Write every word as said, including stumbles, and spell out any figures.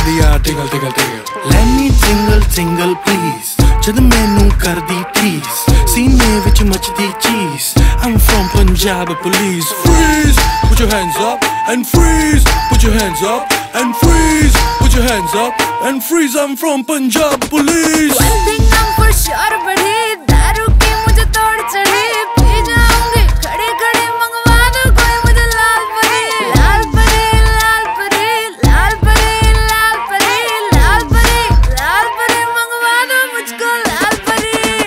दिया टिंगल टिंगल टिंगल। Let me tingle tingle please, जद मैनू कर दी tease, सीने विच मचदी चीज़। I'm from Punjab police। Freeze, put your hands up and freeze, put your hands up and freeze, put your hands up and freeze. I'm from Punjab police। One thing I'm for sure, but